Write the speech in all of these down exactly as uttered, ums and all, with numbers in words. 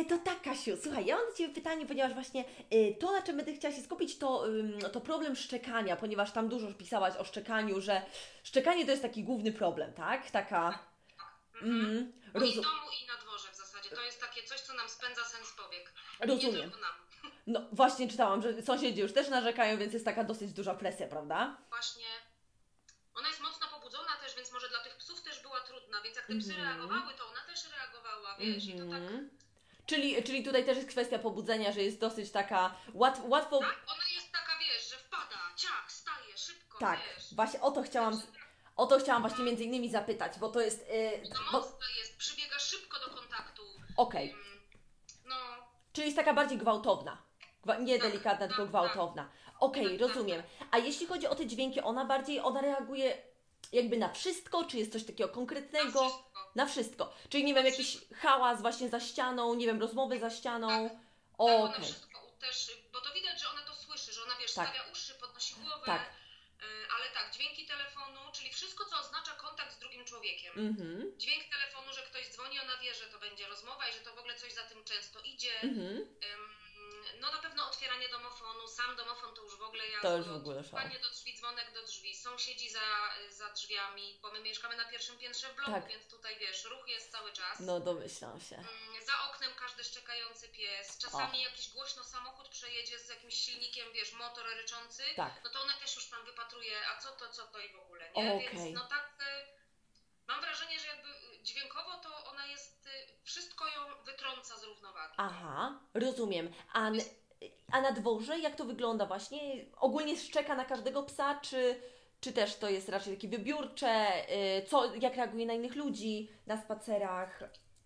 E, to tak, Kasiu, słuchaj, ja mam do Ciebie pytanie, ponieważ właśnie e, to, na czym będę chciała się skupić, to, ym, to problem szczekania, ponieważ tam dużo pisałaś o szczekaniu, że szczekanie to jest taki główny problem, tak? Taka, Tak, tak. Mhm. mhm, Bo i w rozum, domu, i na dworze w zasadzie. To jest takie coś, co nam spędza sens powiek. I nie rozumiem. tylko nam. No właśnie czytałam, że sąsiedzi już też narzekają, więc jest taka dosyć duża presja, prawda? Właśnie ona jest mocno pobudzona też, więc może dla tych psów też była trudna, więc jak te psy Mhm, reagowały, to ona też reagowała, wiesz, i to tak, mhm. Czyli, czyli tutaj też jest kwestia pobudzenia, że jest dosyć taka łat, łatwo. tak, ona jest taka, wiesz, że wpada, ciach, staje, szybko, Tak, wiesz. właśnie o to chciałam, Także o to chciałam właśnie między innymi zapytać, bo to jest, yy, no bo, mocna jest, przybiega szybko do kontaktu. okej, Ym, no, czyli jest taka bardziej gwałtowna, Gwa, nie tak, delikatna, tylko tak, tak, gwałtowna. Okej, tak, tak, rozumiem. tak. A jeśli chodzi o te dźwięki, ona bardziej, ona reaguje jakby na wszystko, czy jest coś takiego Na konkretnego? wszystko, Na wszystko. Czyli nie na wiem, jakiś wszystko. hałas właśnie za ścianą, nie wiem, rozmowy za Tak, ścianą. tak, ona Okej, wszystko też, bo to widać, że ona to słyszy, że ona, wiesz, tak, stawia uszy, podnosi głowę, tak. y, ale tak, dźwięki telefonu, czyli wszystko, co oznacza kontakt z drugim człowiekiem. Mhm, Dźwięk telefonu, że ktoś dzwoni, ona wie, że to będzie rozmowa i że to w ogóle coś za tym często idzie. mhm. Ym, No na pewno otwieranie domofonu, sam domofon to już w ogóle To już w jazgot, ogóle szał. pukanie do drzwi, dzwonek do drzwi, sąsiedzi za, za drzwiami, bo my mieszkamy na pierwszym piętrze w bloku, Tak, więc tutaj, wiesz, ruch jest cały czas. no domyślam się. Mm, Za oknem każdy szczekający pies, O, czasami jakiś głośno samochód przejedzie z jakimś silnikiem, wiesz, motor ryczący, tak. no to ona też już tam wypatruje, a co to, co to i w ogóle, nie? Więc Okej. no tak, y, mam wrażenie, że jakby y, dźwiękowo to ona jest, y, wszystko ją wytrąca z równowagi. Aha, rozumiem. A, n- Jest, a na dworze jak to wygląda właśnie? Ogólnie szczeka na każdego psa, czy, czy też to jest raczej takie wybiórcze? Y, Co, jak reaguje na innych ludzi na spacerach?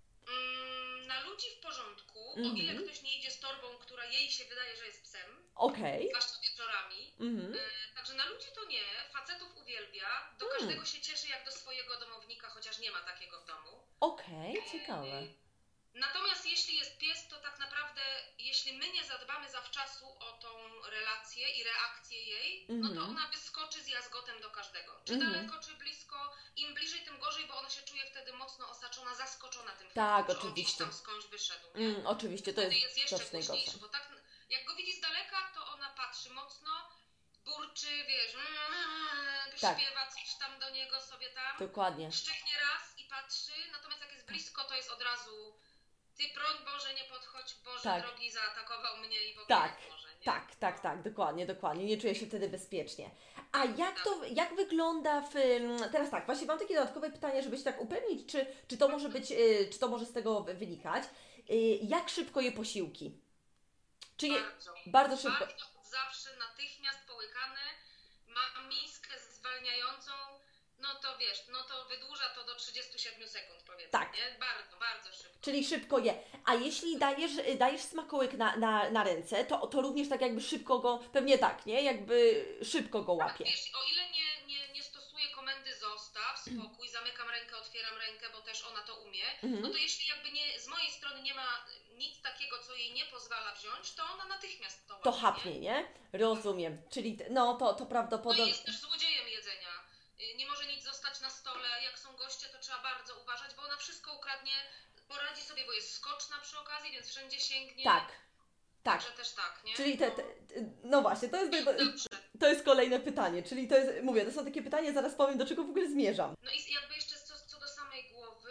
mm, na ludzi w porządku, o ile Mhm, ktoś nie idzie z torbą, która jej się wydaje, że jest psem, okej. zwłaszcza wieczorami. Mhm, E, Także na ludzi to nie, facetów uwielbia, do mm, każdego się cieszy jak do swojego domownika, chociaż nie ma takiego w domu. okej, ciekawe. E, Natomiast jeśli jest pies, to tak naprawdę, jeśli my nie zadbamy zawczasu o tą relację i reakcję jej, no to Mhm, ona wyskoczy z jazgotem do każdego. Czy mhm. daleko, czy blisko, im bliżej, tym gorzej, bo ona się czuje wtedy mocno osaczona, zaskoczona tym Tak, faktem, że on gdzieś oczywiście. tam skądś wyszedł, nie? Mm, oczywiście, to Wtedy jest jest jeszcze rzecz najgorsza. głośniejszy, bo tak jak go widzi z daleka, to ona patrzy mocno, burczy, wiesz, Tak, śpiewa coś tam do niego sobie tam, dokładnie. szczeknie raz i patrzy, natomiast jak jest blisko, to jest od razu ty broń Boże, nie podchodź, Boże Tak, drogi, zaatakował mnie i w ogóle tak, jak może, nie? tak, tak, No, tak, dokładnie, dokładnie. Nie czuję się wtedy bezpiecznie. A tak, jak tak. to, jak wygląda w... ym, Teraz tak, właśnie mam takie dodatkowe pytanie, żeby się tak upewnić, czy, czy to może być, y, czy to może z tego wy- wynikać. Y, Jak szybko je posiłki? Czy je... Bardzo. Bardzo szybko. Bardzo od zawsze, natychmiast połykane, ma miskę zwalniającą, no to wiesz, no to wydłuża to do trzydziestu siedmiu sekund powiedzmy, Tak, nie? Bardzo, bardzo szybko. czyli szybko je. A jeśli dajesz, y, dajesz smakołyk na, na, na ręce, to, to również tak jakby szybko go, pewnie tak, nie? Jakby szybko go Tak, łapie. wiesz, o ile nie, nie, nie stosuję komendy zostaw, spokój, zamykam rękę, otwieram rękę, bo też ona to umie, no Mhm. to jeśli jakby nie, z mojej strony nie ma nic takiego, co jej nie pozwala wziąć, to ona natychmiast to To łapie, nie? chapnie, nie? Rozumiem. Czyli, t- no to, to No i prawdopodobnie... jest też złodziejem jedzenia. Y, Nie może nic zostać na stole, jak są goście, to trzeba bardzo uważać, bo ona wszystko ukradnie, poradzi sobie, bo jest skoczna przy okazji, więc wszędzie sięgnie, Tak, tak. także też tak, nie? Czyli te, te, No, no właśnie, to jest, dobrze. to jest kolejne pytanie. Czyli to jest, mówię, to są takie pytania, zaraz powiem, do czego w ogóle zmierzam. No i jakby jeszcze co, co do samej głowy,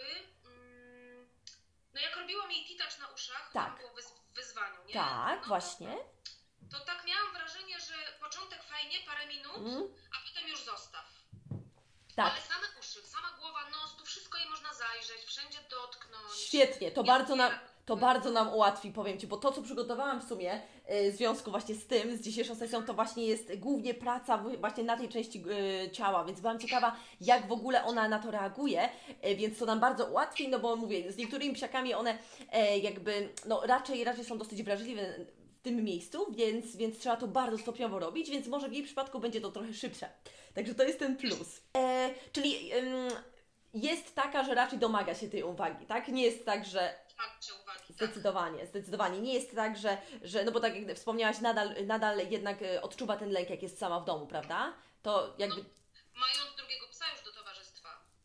mm, no jak robiłam jej titacz na uszach, to tam Tak, było wyz w wyzwaniu, nie? tak, No to, właśnie. to tak miałam wrażenie, że początek fajnie, parę minut, Mm, a potem już zostaw. tak, Ale same uszy, sama głowa, nos, tu wszystko jej można zajrzeć, wszędzie dotknąć, świetnie, to nie bardzo nam, otwierać. to bardzo nam ułatwi, powiem Ci, bo to, co przygotowałam w sumie y, w związku właśnie z tym, z dzisiejszą sesją, to właśnie jest głównie praca w- właśnie na tej części y, ciała, więc byłam ciekawa, jak w ogóle ona na to reaguje, y, więc to nam bardzo ułatwi, no bo mówię, z niektórymi psiakami one e, jakby, no raczej, raczej są dosyć wrażliwe w tym miejscu, więc, więc trzeba to bardzo stopniowo robić, więc może w jej przypadku będzie to trochę szybsze. Także to jest ten plus. E, czyli ym, jest taka, że raczej domaga się tej uwagi, tak? Nie jest tak, że Fakcie uwagi, tak. zdecydowanie, zdecydowanie. Nie jest tak, że, że no bo tak jak wspomniałaś, nadal, nadal jednak e, odczuwa ten lęk, jak jest sama w domu, prawda? To No, jakby, mając drugiego psa już do towarzystwa.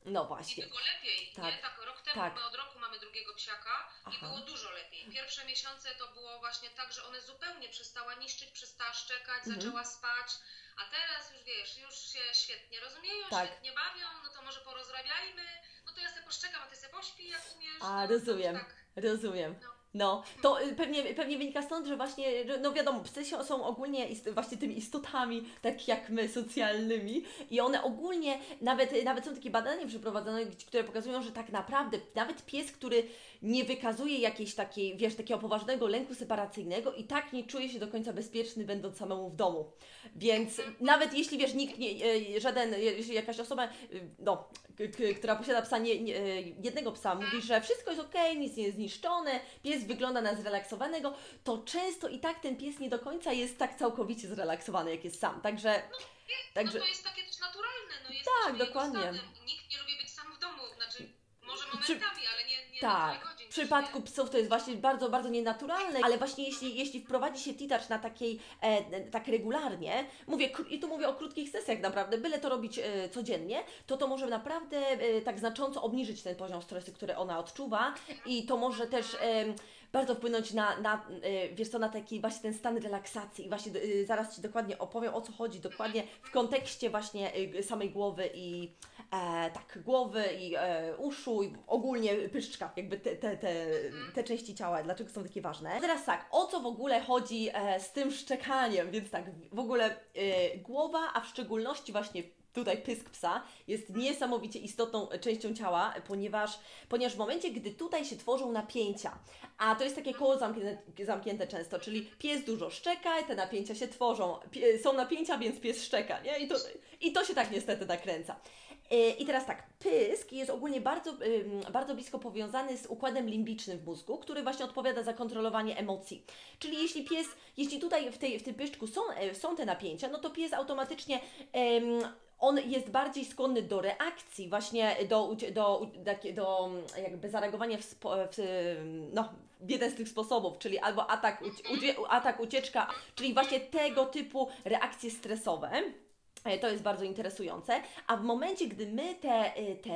No I właśnie. było lepiej, Tak, nie? Tak, rok temu, tak. my od roku mamy drugiego psiaka i Aha. było dużo lepiej. Pierwsze miesiące to było właśnie tak, że one zupełnie przestała niszczyć, przestała szczekać, Mhm. zaczęła spać, a teraz już wiesz, już się świetnie rozumieją, Tak. świetnie bawią, no to może porozrabiajmy, no to ja sobie poszczekam, a ty sobie pośpi jak umiesz. A, no, to już rozumiem, tak, rozumiem. no. No, to y, pewnie, pewnie wynika stąd, że właśnie, że, no wiadomo, psy się- są ogólnie ist, właśnie tymi istotami, tak jak my, socjalnymi i one ogólnie, nawet, nawet są takie badania przeprowadzone, gdzie- które pokazują, że tak naprawdę nawet pies, który nie wykazuje jakiejś takiej, wiesz, takiego poważnego lęku separacyjnego i tak nie czuje się do końca bezpieczny, będąc samemu w domu. Więc nawet jeśli, wiesz, nikt, nie, e, żaden, jeśli jakaś osoba, e, no, k- k- która posiada psa, nie, nie, e, jednego psa, mówi, że wszystko jest okej, nic nie jest zniszczone, pies wygląda na zrelaksowanego, to często i tak ten pies nie do końca jest tak całkowicie zrelaksowany, jak jest sam. Także, także No to jest takie też naturalne, no jest Tak, dokładnie. Nikt nie lubi być sam w domu, znaczy może Przy- momentami, ale nie, nie na tak, tyle godzin. w przypadku psów to jest właśnie bardzo, bardzo nienaturalne, ale właśnie jeśli, jeśli wprowadzi się titacz na takiej, e, e, tak regularnie, mówię, kró- i tu mówię o krótkich sesjach naprawdę, byle to robić e, codziennie, to to może naprawdę e, tak znacząco obniżyć ten poziom stresu, który ona odczuwa i to może też em, bardzo wpłynąć na, na e, wiesz co, na taki właśnie ten stan relaksacji i właśnie e, zaraz Ci dokładnie opowiem, o co chodzi dokładnie w kontekście właśnie e, samej głowy i e, tak, głowy i e, uszu i ogólnie pyszczka, jakby te, te, te, te części ciała, dlaczego są takie ważne. Teraz tak, o co w ogóle chodzi e, z tym szczekaniem, więc tak, w ogóle e, głowa, a w szczególności właśnie tutaj pysk psa jest niesamowicie istotną częścią ciała, ponieważ, ponieważ w momencie, gdy tutaj się tworzą napięcia, a to jest takie koło zamknięte, zamknięte często, czyli pies dużo szczeka i te napięcia się tworzą, Pie, są napięcia, więc pies szczeka, nie? I to, i to się tak niestety nakręca. E, I teraz tak, pysk jest ogólnie bardzo, ym, bardzo blisko powiązany z układem limbicznym w mózgu, który właśnie odpowiada za kontrolowanie emocji. Czyli jeśli pies, jeśli tutaj w, tej, w tym pyszczku są, e, są te napięcia, no to pies automatycznie ym, on jest bardziej skłonny do reakcji, właśnie do, ucie- do, do, do jakby zareagowania w, spo, w, no, w jeden z tych sposobów, czyli albo atak, ucie- ucie- atak, ucieczka, czyli właśnie tego typu reakcje stresowe. E, To jest bardzo interesujące, a w momencie, gdy my te, y, te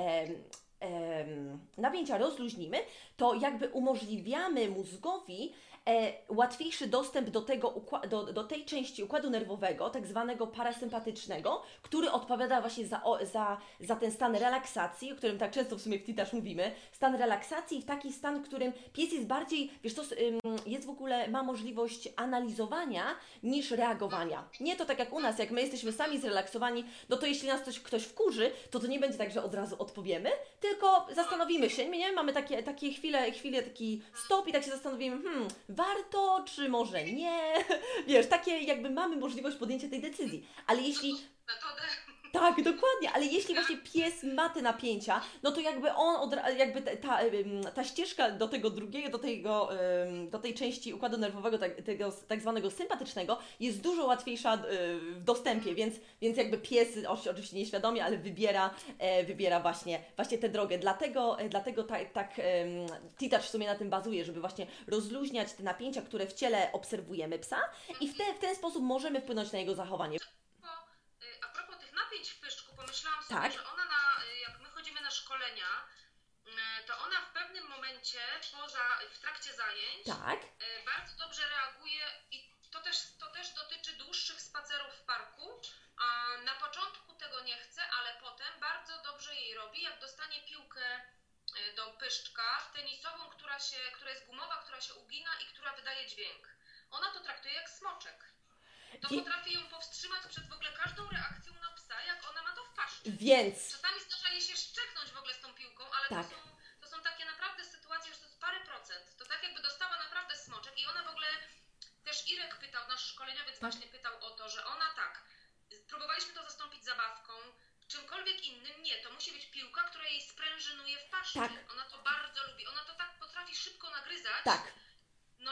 em, napięcia rozluźnimy, to jakby umożliwiamy mózgowi e, łatwiejszy dostęp do, tego, ukła- do, do tej części układu nerwowego, tak zwanego parasympatycznego, który odpowiada właśnie za, o, za, za ten stan relaksacji, o którym tak często w sumie w Titaż mówimy, stan relaksacji w taki stan, w którym pies jest bardziej, wiesz co, ym, jest w ogóle, ma możliwość analizowania niż reagowania. Nie to tak jak u nas, jak my jesteśmy sami zrelaksowani, no to jeśli nas ktoś, ktoś wkurzy, to to nie będzie tak, że od razu odpowiemy, tylko zastanowimy się, nie? Mamy takie, takie chwile, chwile, taki stop i tak się zastanowimy, hmm, warto, czy może nie, wiesz, takie jakby mamy możliwość podjęcia tej decyzji, ale jeśli Metodę. tak, dokładnie, ale jeśli właśnie pies ma te napięcia, no to jakby on, od, ra- jakby ta, ta, ym, ta ścieżka do tego drugiego, do, tego, ym, do tej części układu nerwowego, tak, tego s- tak zwanego sympatycznego, jest dużo łatwiejsza y, w dostępie, więc, więc jakby pies, oczy- oczywiście nieświadomie, ale wybiera, e, wybiera właśnie, właśnie tę drogę. Dlatego, e, dlatego tak, tak ym, Titacz w sumie na tym bazuje, żeby właśnie rozluźniać te napięcia, które w ciele obserwujemy psa i w, te, w ten sposób możemy wpłynąć na jego zachowanie. Bo, y, a propos tych napięć w pyszczku, pomyślałam sobie, Tak. że ona na, y, jak my chodzimy na szkolenia, y, to ona w pewnym momencie, poza, w trakcie zajęć, Tak, y, bardzo dobrze reaguje i to też, to też dotyczy dłuższych spacerów w parku. A na początku tego nie chce, ale potem bardzo dobrze jej robi, jak dostanie piłkę y, do pyszczka tenisową, która, się, która jest gumowa, która się ugina i która wydaje dźwięk. Ona to traktuje jak smoczek. To Wie- potrafi ją powstrzymać przed w ogóle każdą reakcją na psa, jak ona ma to w paszczy. więc Czasami zdarza jej się szczeknąć w ogóle z tą piłką, ale Tak. to, są, to są takie naprawdę sytuacje, że to jest parę procent. To tak jakby dostała naprawdę smoczek i ona w ogóle, też Irek pytał, nasz szkoleniowiec właśnie pytał o to, że ona tak, próbowaliśmy to zastąpić zabawką, czymkolwiek innym, nie, to musi być piłka, która jej sprężynuje w paszczy. Tak. Ona to bardzo lubi, ona to tak potrafi szybko nagryzać, tak. no, że, że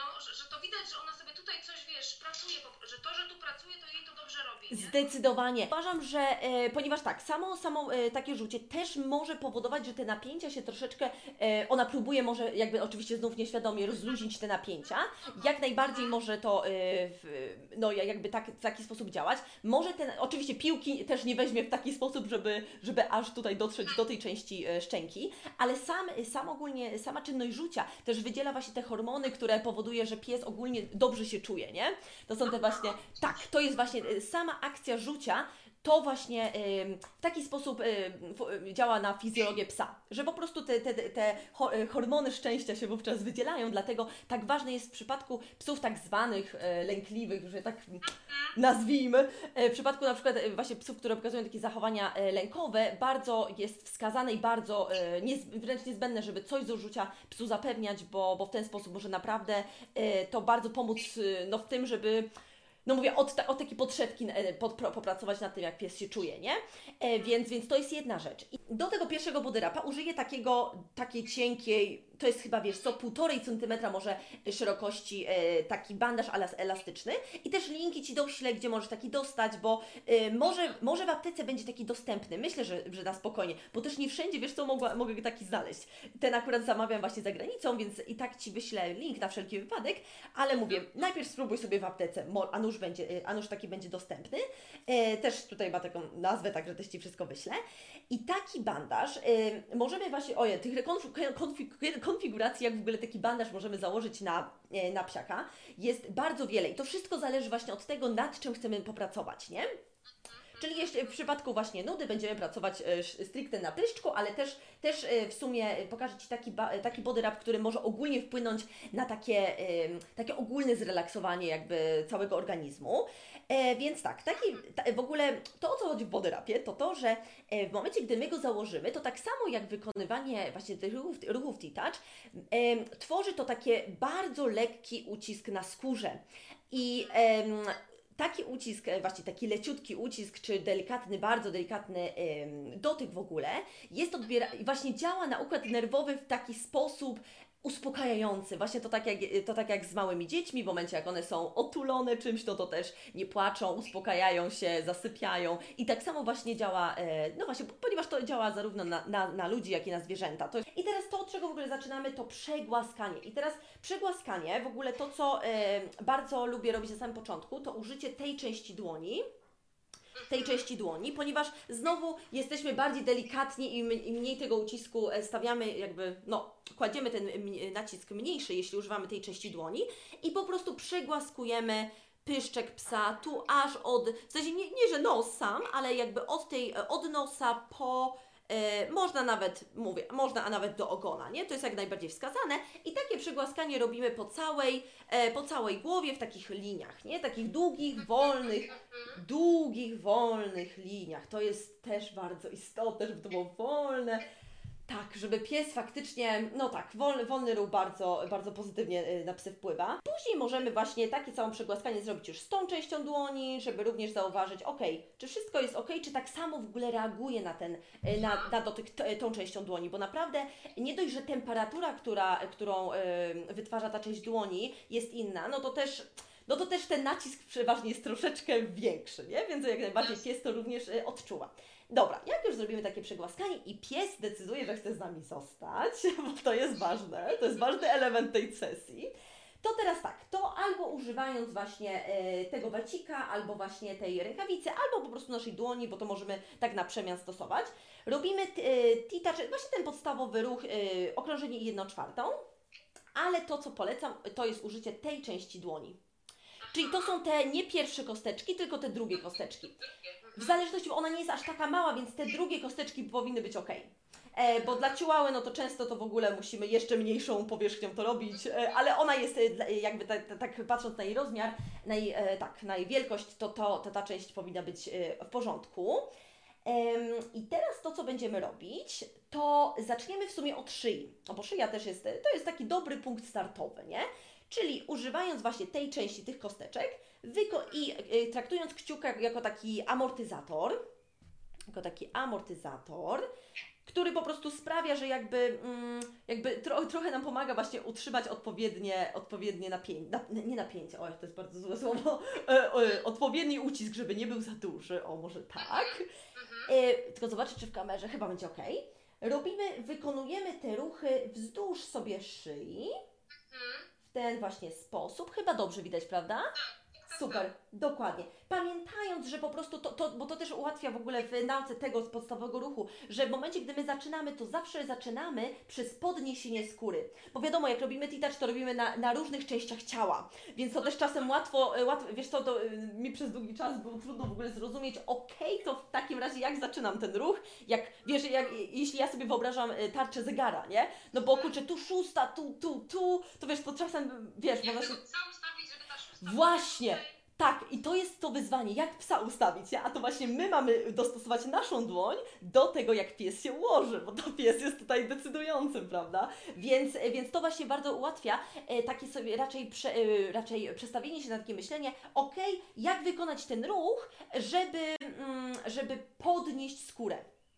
że to widać, że ona sobie tutaj coś, wiesz, pracuje, że to, że tu pracuje, to jej to dobrze robi, nie? Zdecydowanie. Uważam, że e, ponieważ tak, samo, samo e, takie rzucie też może powodować, że te napięcia się troszeczkę, e, ona próbuje może jakby oczywiście znów nieświadomie rozluźnić te napięcia, jak najbardziej może to e, w, no jakby tak, w taki sposób działać. Może ten, oczywiście piłki też nie weźmie w taki sposób, żeby, żeby aż tutaj dotrzeć do tej części e, szczęki, ale sam, sam ogólnie, sama czynność rzucia też wydziela właśnie te hormony, które powoduje, że pies ogólnie dobrze się czuje, nie? To są te właśnie, tak, to jest właśnie e, sama akcja rzucia, to właśnie y, w taki sposób y, y, działa na fizjologię psa, że po prostu te, te, te hormony szczęścia się wówczas wydzielają, dlatego tak ważne jest w przypadku psów tak zwanych y, lękliwych, że tak nazwijmy, y, w przypadku na przykład y, właśnie psów, które pokazują takie zachowania y, lękowe, bardzo jest wskazane i bardzo y, niez, wręcz niezbędne, żeby coś z rzucia psu zapewniać, bo, bo w ten sposób może naprawdę y, to bardzo pomóc y, no, w tym, żeby no mówię, od, od takiej podszewki pod, popracować nad tym, jak pies się czuje, nie? E, więc, więc to jest jedna rzecz. I do tego pierwszego body wrapa użyję takiego, takiej cienkiej, to jest chyba, wiesz co, półtorej centymetra może szerokości e, taki bandaż elastyczny i też linki Ci doślę, gdzie możesz taki dostać, bo e, może, może w aptece będzie taki dostępny, myślę, że, że na spokojnie, bo też nie wszędzie, wiesz co, mogła, mogę taki znaleźć. Ten akurat zamawiam właśnie za granicą, więc i tak Ci wyślę link na wszelki wypadek, ale mówię, najpierw spróbuj sobie w aptece, a nuż będzie, a nuż taki będzie dostępny. E, też tutaj ma taką nazwę, także też Ci wszystko wyślę. I taki bandaż e, możemy właśnie, ojej, tych konfig, konfig, konfiguracji, jak w ogóle taki bandaż możemy założyć na, e, na psiaka, jest bardzo wiele i to wszystko zależy właśnie od tego, nad czym chcemy popracować, nie? Czyli jeszcze w przypadku właśnie nudy będziemy pracować e, stricte na pyszczku, ale też, też e, w sumie pokażę Ci taki, ba, taki body wrap, który może ogólnie wpłynąć na takie, e, takie ogólne zrelaksowanie jakby całego organizmu. E, więc tak, taki, ta, w ogóle to, o co chodzi w body wrapie, to to, że e, w momencie, gdy my go założymy, to tak samo jak wykonywanie właśnie tych ruchów, ruchów T-Touch, e, tworzy to takie bardzo lekki ucisk na skórze. I e, taki ucisk, właśnie taki leciutki ucisk, czy delikatny, bardzo delikatny ym, dotyk w ogóle, jest odbiera, właśnie działa na układ nerwowy w taki sposób uspokajający. Właśnie to tak, jak, to tak jak z małymi dziećmi, w momencie jak one są otulone czymś, to to też nie płaczą, uspokajają się, zasypiają. I tak samo właśnie działa, e, no właśnie, ponieważ to działa zarówno na, na, na ludzi, jak i na zwierzęta. To, I teraz to, od czego w ogóle zaczynamy, to przegłaskanie. I teraz przegłaskanie, w ogóle to, co e, bardzo lubię robić na samym początku, to użycie tej części dłoni, tej części dłoni, ponieważ znowu jesteśmy bardziej delikatni i mniej tego ucisku stawiamy, jakby, no, kładziemy ten nacisk mniejszy, jeśli używamy tej części dłoni i po prostu przegłaskujemy pyszczek psa tu aż od, w sensie nie, nie że nos sam, ale jakby od tej, od nosa po E, można nawet, mówię, można a nawet do ogona, nie? To jest jak najbardziej wskazane i takie przygłaskanie robimy po całej, e, po całej głowie w takich liniach, nie? Takich długich, wolnych, długich, wolnych liniach. To jest też bardzo istotne, żeby to było wolne. Tak, żeby pies faktycznie, no tak, wolny, wolny ruch bardzo, bardzo pozytywnie na psy wpływa. Później możemy właśnie takie całe przegłaskanie zrobić już z tą częścią dłoni, żeby również zauważyć, ok, czy wszystko jest ok, czy tak samo w ogóle reaguje na ten, na, na dotyk t, tą częścią dłoni, bo naprawdę nie dość, że temperatura, która, którą y, wytwarza ta część dłoni jest inna, no to też... no to też ten nacisk przeważnie jest troszeczkę większy, nie? Więc jak najbardziej pies to również y, odczuwa. Dobra, jak już zrobimy takie przegłaskanie i pies decyduje, że chce z nami zostać, bo to jest ważne, to jest ważny element tej sesji, to teraz tak, to albo używając właśnie e, tego wacika, albo właśnie tej rękawicy, albo po prostu naszej dłoni, bo to możemy tak na przemian stosować, robimy e, T-Touch, właśnie ten podstawowy ruch, e, okrążenie jedną czwartą, ale to, co polecam, to jest użycie tej części dłoni. Czyli to są te nie pierwsze kosteczki, tylko te drugie kosteczki. W zależności, bo ona nie jest aż taka mała, więc te drugie kosteczki powinny być ok. E, bo dla ciułały, no to często to w ogóle musimy jeszcze mniejszą powierzchnią to robić, e, ale ona jest e, jakby tak ta, ta, patrząc na jej rozmiar, na jej, e, tak, na jej wielkość, to, to, to ta część powinna być e, w porządku. I teraz to, co będziemy robić, to zaczniemy w sumie od szyi, no bo szyja też jest, to jest taki dobry punkt startowy, nie? Czyli używając właśnie tej części, tych kosteczek i y, traktując kciuka jako taki amortyzator, jako taki amortyzator, który po prostu sprawia, że jakby, mm, jakby tro, trochę nam pomaga właśnie utrzymać odpowiednie, odpowiednie napięcie, na, nie napięcie, oj, to jest bardzo złe słowo, e, e, odpowiedni ucisk, żeby nie był za duży, o może tak. E, tylko zobaczę, czy w kamerze, chyba będzie ok. Robimy, wykonujemy te ruchy wzdłuż sobie szyi, w ten właśnie sposób, chyba dobrze widać, prawda? Super, dokładnie. Pamiętając, że po prostu to, to, bo to też ułatwia w ogóle w nauce tego podstawowego ruchu, że w momencie, gdy my zaczynamy, to zawsze zaczynamy przez podniesienie skóry. Bo wiadomo, jak robimy T-touch, to robimy na, na różnych częściach ciała, więc to też czasem łatwo, łatwo wiesz co, to y, mi przez długi czas było trudno w ogóle zrozumieć, okej, okay, to w takim razie jak zaczynam ten ruch, jak, wiesz, jak, jeśli ja sobie wyobrażam tarczę zegara, nie? No bo kurczę, tu szósta, tu, tu, tu, to wiesz, to czasem, wiesz, jak można się... psa ustawić, żeby ta szósta... Właśnie! Tak, i to jest to wyzwanie, jak psa ustawić, nie? A to właśnie my mamy dostosować naszą dłoń do tego, jak pies się ułoży, bo to pies jest tutaj decydującym, prawda? Więc, więc to właśnie bardzo ułatwia e, takie sobie raczej, prze, e, raczej przestawienie się na takie myślenie, ok, jak wykonać ten ruch, żeby, mm, żeby podnieść skórę.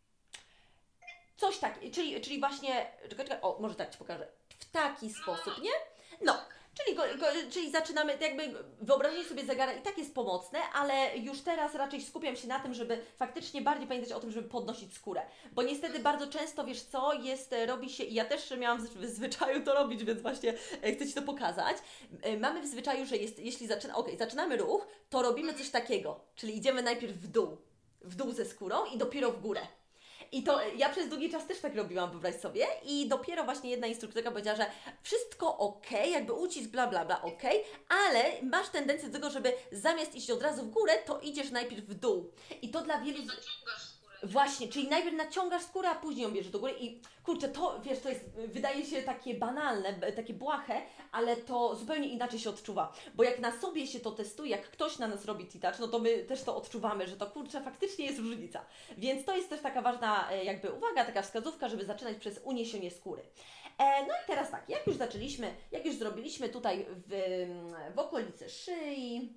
Coś tak, czyli, czyli właśnie, czekaj, czekaj, o, może tak Ci pokażę, w taki sposób, nie? No. Czyli, go, go, czyli zaczynamy, jakby wyobrażenie sobie zegara i tak jest pomocne, ale już teraz raczej skupiam się na tym, żeby faktycznie bardziej pamiętać o tym, żeby podnosić skórę. Bo niestety bardzo często, wiesz co, jest, robi się, i ja też miałam w, w zwyczaju to robić, więc właśnie chcę Ci to pokazać. Mamy w zwyczaju, że jest, jeśli zaczyna, okay, zaczynamy ruch, to robimy coś takiego, czyli idziemy najpierw w dół, w dół ze skórą i dopiero w górę. I to ja przez długi czas też tak robiłam, wyobraź sobie, i dopiero właśnie jedna instruktorka powiedziała, że wszystko ok, jakby ucisk bla bla bla ok, ale masz tendencję do tego, żeby zamiast iść od razu w górę, to idziesz najpierw w dół. I to dla wielu... Naciągasz skórę. Właśnie, czyli najpierw naciągasz skórę, a później ją bierzesz do góry i kurczę, to wiesz, to jest, wydaje się takie banalne, takie błahe, ale to zupełnie inaczej się odczuwa, bo jak na sobie się to testuje, jak ktoś na nas robi T-touch, no to my też to odczuwamy, że to kurczę, faktycznie jest różnica. Więc to jest też taka ważna jakby uwaga, taka wskazówka, żeby zaczynać przez uniesienie skóry. E, no i teraz tak, jak już zaczęliśmy, jak już zrobiliśmy tutaj w, w okolicy szyi,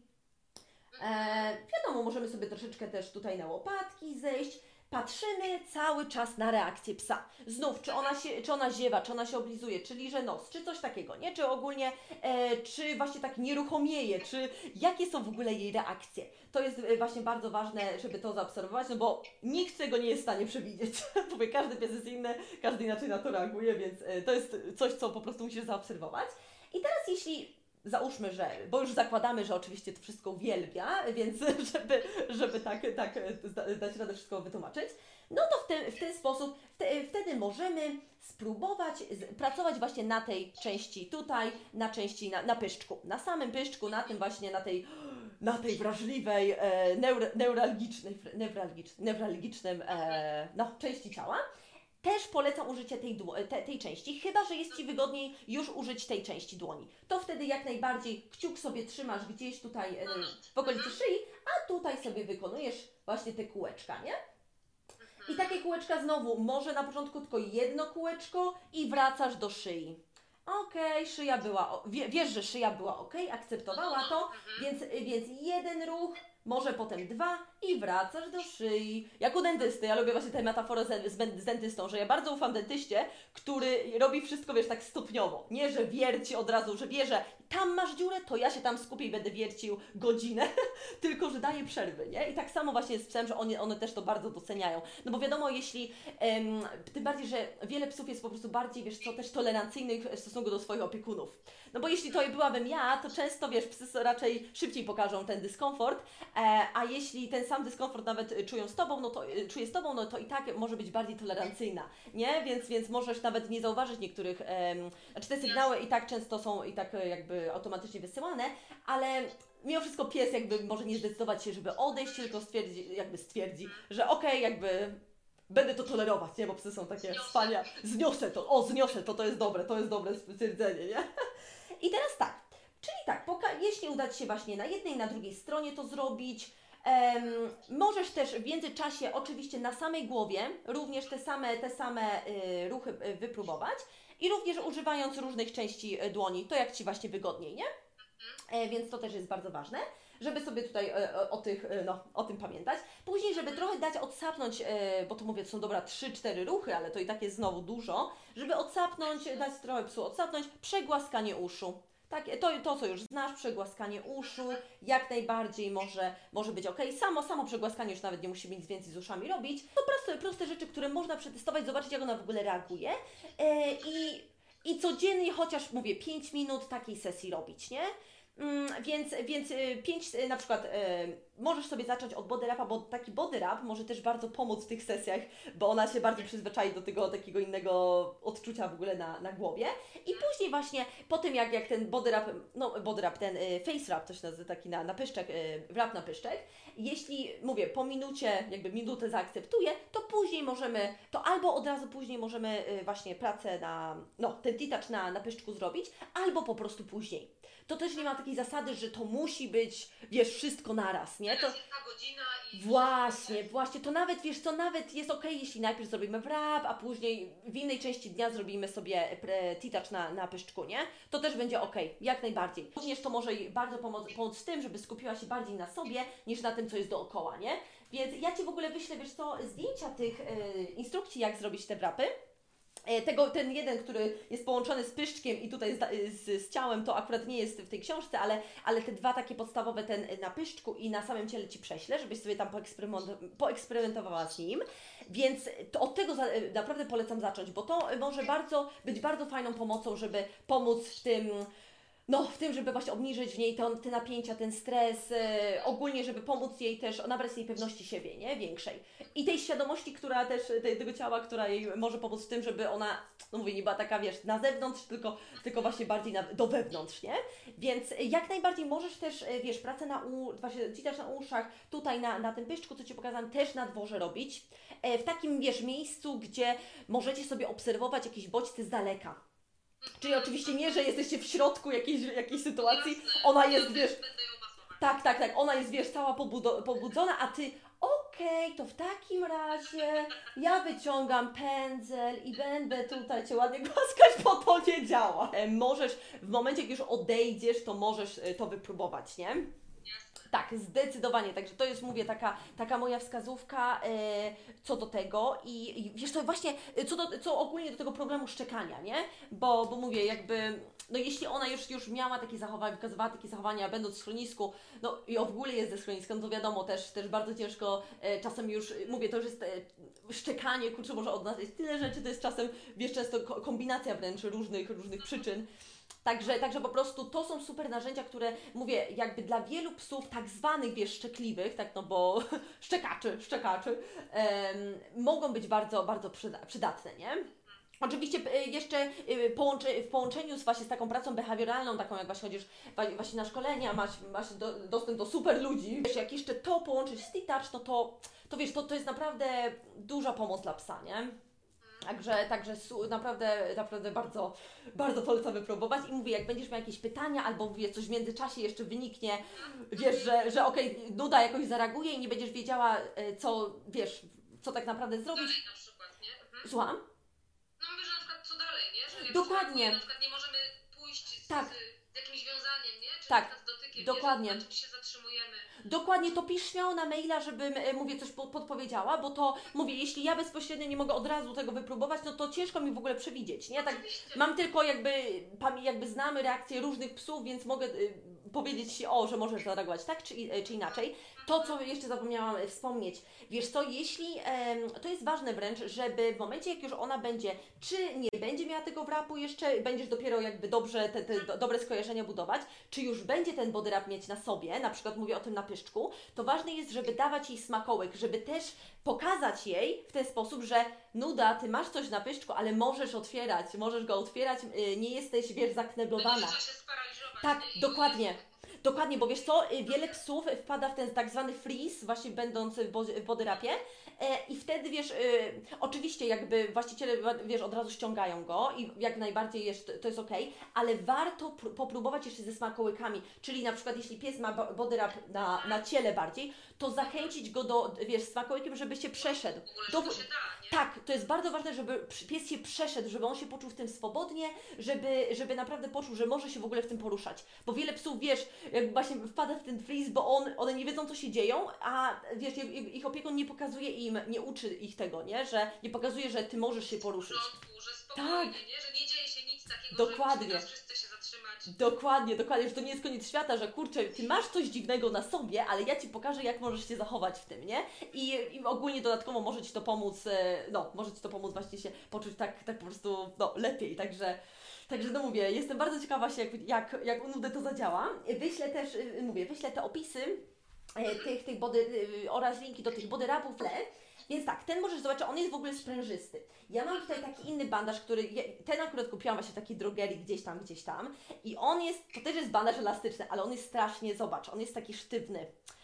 e, wiadomo, możemy sobie troszeczkę też tutaj na łopatki zejść. Patrzymy cały czas na reakcję psa. Znów, czy ona, się, czy ona ziewa, czy ona się oblizuje, czy liże nos, czy coś takiego, nie? Czy ogólnie, e, czy właśnie tak nieruchomieje, czy jakie są w ogóle jej reakcje. To jest właśnie bardzo ważne, żeby to zaobserwować, no bo nikt tego nie jest w stanie przewidzieć. Mówię, każdy pies jest inny, każdy inaczej na to reaguje, więc to jest coś, co po prostu musisz zaobserwować. I teraz jeśli... Załóżmy, że, bo już zakładamy, że oczywiście to wszystko uwielbia, więc żeby, żeby tak, tak dać radę wszystko wytłumaczyć, no to w ten, w ten sposób, wte, wtedy możemy spróbować z, pracować właśnie na tej części tutaj, na części, na, na pyszczku, na samym pyszczku, na tym właśnie, na tej, na tej wrażliwej, e, neur, neuralgicznej, newralgicz, newralgicznym e, no, części ciała. Też polecam użycie tej, te, tej części, chyba że jest Ci wygodniej już użyć tej części dłoni. To wtedy jak najbardziej kciuk sobie trzymasz gdzieś tutaj e, w okolicy szyi, a tutaj sobie wykonujesz właśnie te kółeczka, nie? I takie kółeczka znowu, może na początku tylko jedno kółeczko i wracasz do szyi. Okej, okay, szyja była, wie, wiesz, że szyja była ok, akceptowała to, więc, więc jeden ruch, może potem dwa i wracasz do szyi. Jak u dentysty, ja lubię właśnie tę metaforę z, z, z dentystą, że ja bardzo ufam dentyście, który robi wszystko, wiesz, tak stopniowo. Nie, że wierci od razu, że wie, że tam masz dziurę, to ja się tam skupię i będę wiercił godzinę, tylko że daje przerwy, nie? I tak samo właśnie jest z psem, że one, one też to bardzo doceniają. No bo wiadomo, jeśli, em, tym bardziej, że wiele psów jest po prostu bardziej, wiesz co, też tolerancyjnych w stosunku do swoich opiekunów. No bo jeśli to byłabym ja, to często, wiesz, psy raczej szybciej pokażą ten dyskomfort, e, a jeśli ten sam dyskomfort nawet czują z Tobą, no to czuje z Tobą, no to i tak może być bardziej tolerancyjna, nie? Więc, więc możesz nawet nie zauważyć niektórych, em, znaczy te sygnały i tak często są i tak jakby automatycznie wysyłane, ale mimo wszystko pies jakby może nie zdecydować się, żeby odejść, tylko stwierdzi, jakby stwierdzi, że okej, okay, jakby będę to tolerować, nie? Bo psy są takie wspaniałe. Zniosę to, o zniosę to, to jest dobre, to jest dobre stwierdzenie, nie? I teraz tak, czyli tak, jeśli uda Ci się właśnie na jednej i na drugiej stronie to zrobić, um, możesz też w międzyczasie oczywiście na samej głowie również te same, te same y, ruchy y, wypróbować i również używając różnych części y, dłoni, to jak Ci właśnie wygodniej, nie? E, więc to też jest bardzo ważne. żeby sobie tutaj e, o, tych, e, no, o tym pamiętać. Później, żeby trochę dać odsapnąć, e, bo to mówię, to są dobra trzy cztery ruchy, ale to i tak jest znowu dużo, żeby odsapnąć, dać trochę psu odsapnąć, przegłaskanie uszu. Tak, to, to, co już znasz, przegłaskanie uszu, jak najbardziej może, może być ok. Samo, samo przegłaskanie już nawet nie musi nic więcej z uszami robić. To proste, proste rzeczy, które można przetestować, zobaczyć, jak ona w ogóle reaguje. E, i, I codziennie chociaż, mówię, pięć minut takiej sesji robić, nie? Mm, więc, więc pięć, na przykład y, możesz sobie zacząć od body rapa, bo taki body rap może też bardzo pomóc w tych sesjach, bo ona się bardziej przyzwyczai do tego takiego innego odczucia w ogóle na, na głowie. I później właśnie po tym jak, jak ten body rap, no body rap, ten y, face rap, to się nazywa taki na, na pyszczek, y, rap na pyszczek, jeśli, mówię, po minucie, jakby minutę zaakceptuje, to później możemy, to albo od razu później możemy y, właśnie pracę na, no ten T-touch na, na pyszczku zrobić, albo po prostu później. To też nie ma takiej zasady, że to musi być, wiesz, wszystko naraz, nie? To godzina i... właśnie, właśnie, to nawet, wiesz co, nawet jest ok, jeśli najpierw zrobimy wrap, a później w innej części dnia zrobimy sobie T-touch na, na pyszczku, nie? To też będzie ok, jak najbardziej. Również to może jej bardzo pomóc, pomóc w tym, żeby skupiła się bardziej na sobie, niż na tym, co jest dookoła, nie? Więc ja Ci w ogóle wyślę, wiesz co, zdjęcia tych y, instrukcji, jak zrobić te wrapy. Tego, ten jeden, który jest połączony z pyszczkiem i tutaj z, z, z ciałem, to akurat nie jest w tej książce, ale, ale te dwa takie podstawowe, ten na pyszczku i na samym ciele Ci prześlę, żebyś sobie tam poeksperymentowała z nim. Więc to od tego za, naprawdę polecam zacząć, bo to może bardzo być bardzo fajną pomocą, żeby pomóc w tym, no w tym, żeby właśnie obniżyć w niej te, te napięcia, ten stres, e, ogólnie, żeby pomóc jej też, nabrać jej pewności siebie, nie? Większej. I tej świadomości, która też, tej, tego ciała, która jej może pomóc w tym, żeby ona, no mówię, nie była taka, wiesz, na zewnątrz, tylko, tylko właśnie bardziej na, do wewnątrz, nie? Więc jak najbardziej możesz też, wiesz, pracę na, u, właśnie T-touch na uszach, tutaj na, na tym pyszczku, co Ci pokazałam, też na dworze robić. E, w takim, wiesz, miejscu, gdzie możecie sobie obserwować jakieś bodźce z daleka. Czyli oczywiście nie, że jesteście w środku jakiejś, jakiejś sytuacji, Jasne, ona ja jest, też wiesz, będę ją masować. tak, tak, tak, ona jest, wiesz, cała pobudo- pobudzona, a Ty, okej, to w takim razie ja wyciągam pędzel i będę tutaj Cię ładnie głaskać, bo to nie działa. E, możesz, w momencie, jak już odejdziesz, to możesz e, to wypróbować, nie? Jasne. Tak, zdecydowanie. Także to jest, mówię, taka, taka moja wskazówka e, co do tego. I, i wiesz, to właśnie, e, co, do, co ogólnie do tego problemu szczekania, nie? Bo, bo mówię, jakby, no jeśli ona już, już miała takie zachowania, wykazywała takie zachowania, będąc w schronisku, no i w ogóle jest ze schroniskiem, no to wiadomo, też, też bardzo ciężko, e, czasem już, mówię, to już jest e, szczekanie, kurczę, może od nas jest tyle rzeczy, to jest czasem, wiesz, często ko- kombinacja wręcz różnych, różnych przyczyn. Także, także po prostu to są super narzędzia, które, mówię, jakby dla wielu psów tak zwanych, wiesz, szczekliwych, tak no bo szczekaczy, szczekaczy, em, mogą być bardzo, bardzo przyda- przydatne, nie? Oczywiście y, jeszcze y, połączy, w połączeniu z, właśnie z taką pracą behawioralną, taką jak właśnie chodzisz wa- właśnie na szkolenia, masz, masz do, dostęp do super ludzi, wiesz, jak jeszcze to połączyć z T-touch, no to, to wiesz, to, to jest naprawdę duża pomoc dla psa, nie? Także, także su- naprawdę, naprawdę bardzo, bardzo polecam wypróbować i mówię, jak będziesz miał jakieś pytania albo wiesz, coś w międzyczasie jeszcze wyniknie, wiesz, że, że okej, okay, nuda jakoś zareaguje i nie będziesz wiedziała, e, co, wiesz, co tak naprawdę zrobić. Dalej na przykład, nie? Mhm. Słucham? No mówię, że na przykład co dalej, nie? Że jak Dokładnie. Na przykład nie możemy pójść z, Tak. z jakimś wiązaniem, nie? Czy Tak. na przykład z dotykiem, Dokładnie. Nie? Że na czym się zatrzymujemy. Dokładnie, to pisz śmiało na maila, żebym, e, mówię, coś po- podpowiedziała, bo to, mówię, jeśli ja bezpośrednio nie mogę od razu tego wypróbować, no to ciężko mi w ogóle przewidzieć, nie? Tak, Oczywiście. mam tylko jakby, pam- jakby znamy reakcje różnych psów, więc mogę y, powiedzieć Ci, o, że możesz zareagować tak czy, i- czy inaczej. To, co jeszcze zapomniałam e, wspomnieć, wiesz co, jeśli, em, to jest ważne wręcz, żeby w momencie, jak już ona będzie, czy nie będzie miała tego wrapu jeszcze, będziesz dopiero jakby dobrze, te, te do, dobre skojarzenia budować, czy już będzie ten body wrap mieć na sobie, na przykład mówię o tym na pyszczku, to ważne jest, żeby dawać jej smakołyk, żeby też pokazać jej w ten sposób, że nuda, Ty masz coś na pyszczku, ale możesz otwierać, możesz go otwierać, y, nie jesteś, wiesz, zakneblowana. Trzeba się sparaliżować. Tak, nie? I dokładnie. Dokładnie, bo wiesz co, y, wiele psów wpada w ten tak zwany freeze, właśnie będąc w bo- w body wrapie, e, i wtedy wiesz, y, oczywiście jakby właściciele, wiesz, od razu ściągają go i jak najbardziej jest, to jest okej, ale warto pr- popróbować jeszcze ze smakołykami, czyli na przykład jeśli pies ma bo- body wrap na, na ciele bardziej, to zachęcić go do, wiesz, smakołykiem, żeby się przeszedł. W ogóle, Do, że to się da, nie? Tak, to jest bardzo ważne, żeby przy- pies się przeszedł, żeby on się poczuł w tym swobodnie, żeby, żeby naprawdę poczuł, że może się w ogóle w tym poruszać. Bo wiele psów, wiesz, jakby właśnie wpada w ten freeze, bo on, one nie wiedzą, co się dzieją, a wiesz, ich, ich opiekun nie pokazuje im, nie uczy ich tego, nie? Że nie pokazuje, że ty możesz się W poruszyć. porządku, że spokojnie, Tak. nie? Że nie dzieje się nic takiego, Dokładnie. że musimy teraz wszyscy się zatrzymać. Dokładnie, dokładnie, że to nie jest koniec świata, że kurczę, ty masz coś dziwnego na sobie, ale ja ci pokażę, jak możesz się zachować w tym, nie? I, i ogólnie dodatkowo może ci to pomóc, e, no, może ci to pomóc właśnie się poczuć tak, tak po prostu, no, lepiej, także, także no mówię, jestem bardzo ciekawa się, jak, jak, jak u Nudy to zadziała. Wyślę też, y, mówię, wyślę te opisy e, tych, tych body, y, oraz linki do tych body wrapów, tle. Więc tak, ten możesz zobaczyć, on jest w ogóle sprężysty. Ja mam tutaj taki inny bandaż, który, ja- ten akurat kupiłam właśnie w takiej drogerii gdzieś tam, gdzieś tam. I on jest, to też jest bandaż elastyczny, ale on jest strasznie, zobacz, on jest taki sztywny.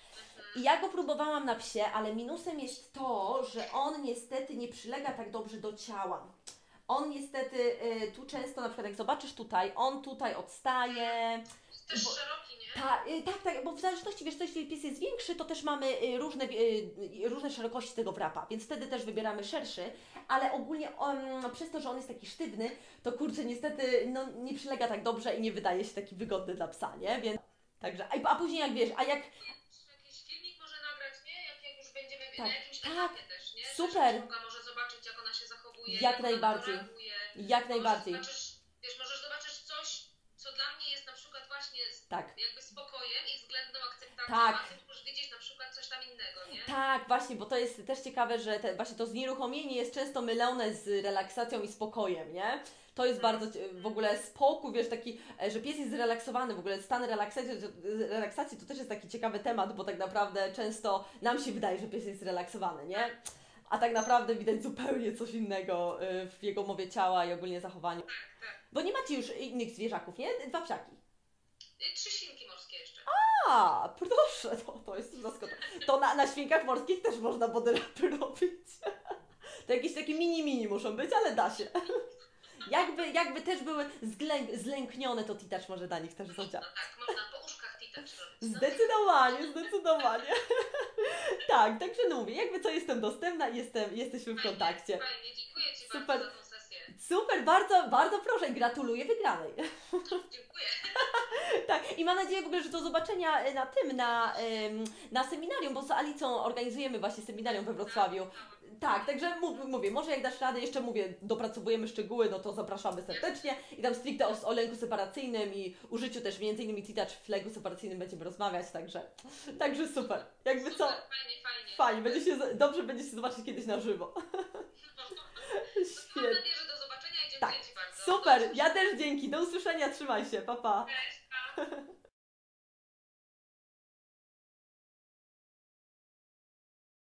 I ja go próbowałam na psie, ale minusem jest to, że on niestety nie przylega tak dobrze do ciała. On niestety y, tu często, na przykład jak zobaczysz tutaj, on tutaj odstaje. Jest też Bo- szeroki, nie? Ta, y, tak, tak, bo w zależności, wiesz, to jeśli pies jest większy, to też mamy y, różne, y, różne szerokości tego wrapa, więc wtedy też wybieramy szerszy, ale ogólnie on, przez to, że on jest taki sztywny, to kurczę, niestety no, nie przylega tak dobrze i nie wydaje się taki wygodny dla psa, nie? Więc, także, a, a później jak wiesz, a jak, Jakiś filmik może nagrać, nie? Jak, jak już będziemy Tak, na jakimś tak, etapie też, nie? Że super. Szymka może zobaczyć, jak ona się zachowuje, Jak ona najbardziej. reaguje. jak najbardziej, Możesz zobaczysz, wiesz, możesz zobaczyć coś, co dla mnie jest na przykład właśnie z, tak. jakby spokojem i względną akceptacją, Tak. a ty możesz widzieć na przykład coś tam innego, nie? Tak, właśnie, bo to jest też ciekawe, że te, właśnie to znieruchomienie jest często mylone z relaksacją i spokojem, nie? To jest bardzo cie- w ogóle spokój, wiesz, taki, e, że pies jest zrelaksowany, w ogóle stan relaksacji, relaksacji to też jest taki ciekawy temat, bo tak naprawdę często nam się wydaje, że pies jest zrelaksowany, nie? A tak naprawdę widać zupełnie coś innego y, w jego mowie ciała i ogólnie zachowaniu. Tak, tak. Bo nie macie już innych zwierzaków, nie? Dwa psiaki. I trzy świnki morskie jeszcze. A, proszę, to, to jest zaskakujące. To na, na świnkach morskich też można boderapy robić. To jakieś takie mini-mini muszą być, ale da się. Jakby, jakby też były zglę- zlęknione, to Titacz może dla nich też Można, zadziałać. tak, można po uszkach titać robić. No. Zdecydowanie, zdecydowanie. Tak, także no mówię, jakby co jestem dostępna i jestem, jesteśmy w Fajnie, kontakcie. Fajnie, dziękuję Ci Super. bardzo za tą sesję. Super, bardzo, bardzo proszę i gratuluję wygranej. Dziękuję. Tak, i mam nadzieję w ogóle, że do zobaczenia e, na tym, na, em, na seminarium, bo z Alicą organizujemy właśnie seminarium we Wrocławiu. Tak, także mów, mówię, może jak dasz radę, jeszcze mówię, dopracowujemy szczegóły, no to zapraszamy serdecznie i tam stricte o, o lęku separacyjnym i użyciu też między innymi Titacz w lęku separacyjnym będziemy rozmawiać, także, także super. Jakby co, Super, fajnie, fajnie. fajnie, będzie się, z- dobrze będzie się zobaczyć kiedyś na żywo. Mam Świetnie. nadzieję, że do zobaczenia i dziękuję Tak, Ci bardzo. super, ja też dzięki, do usłyszenia, trzymaj się, pa pa. Cześć, pa.